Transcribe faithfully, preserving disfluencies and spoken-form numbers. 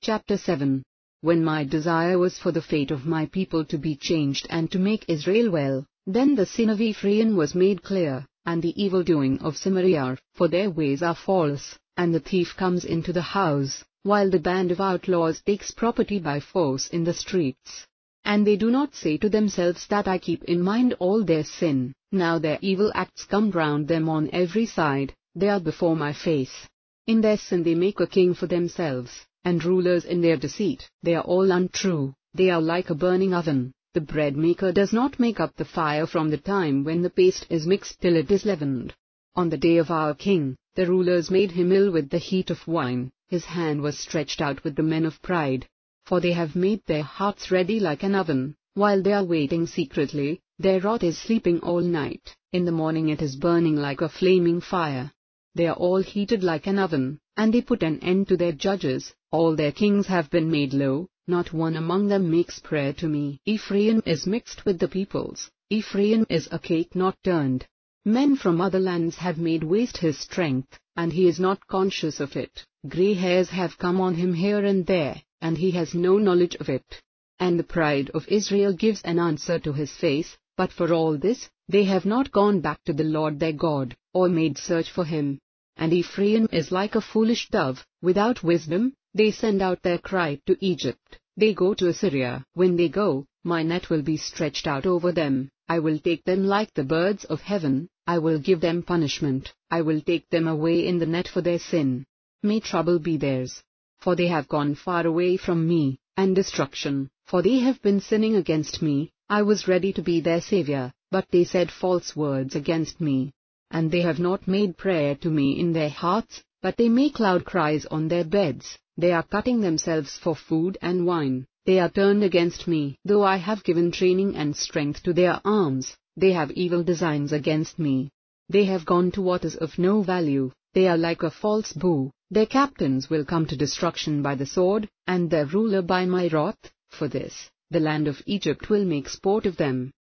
Chapter seven. When my desire was for the fate of my people to be changed and to make Israel well, then the sin of Ephraim was made clear, and the evil-doing of Samaria, for their ways are false, and the thief comes into the house, while the band of outlaws takes property by force in the streets. And they do not say to themselves that I keep in mind all their sin. Now their evil acts come round them on every side, they are before my face. In their sin they make a king for themselves, and rulers in their deceit. They are all untrue, they are like a burning oven. The bread maker does not make up the fire from the time when the paste is mixed till it is leavened. On the day of our king, the rulers made him ill with the heat of wine, his hand was stretched out with the men of pride. For they have made their hearts ready like an oven, while they are waiting secretly, their wrath is sleeping all night, in the morning it is burning like a flaming fire. They are all heated like an oven, and they put an end to their judges, all their kings have been made low, not one among them makes prayer to me. Ephraim is mixed with the peoples, Ephraim is a cake not turned. Men from other lands have made waste his strength, and he is not conscious of it. Grey hairs have come on him here and there, and he has no knowledge of it. And the pride of Israel gives an answer to his face, but for all this, they have not gone back to the Lord their God, or made search for him. And Ephraim is like a foolish dove, without wisdom, they send out their cry to Egypt, they go to Assyria. When they go, my net will be stretched out over them, I will take them like the birds of heaven, I will give them punishment, I will take them away in the net for their sin. May trouble be theirs. For they have gone far away from me, and destruction, for they have been sinning against me. I was ready to be their Saviour, but they said false words against me. And they have not made prayer to me in their hearts, but they make loud cries on their beds. They are cutting themselves for food and wine, they are turned against me. Though I have given training and strength to their arms, they have evil designs against me. They have gone to what is of no value, they are like a false bow. Their captains will come to destruction by the sword, and their ruler by my wrath. For this, the land of Egypt will make sport of them.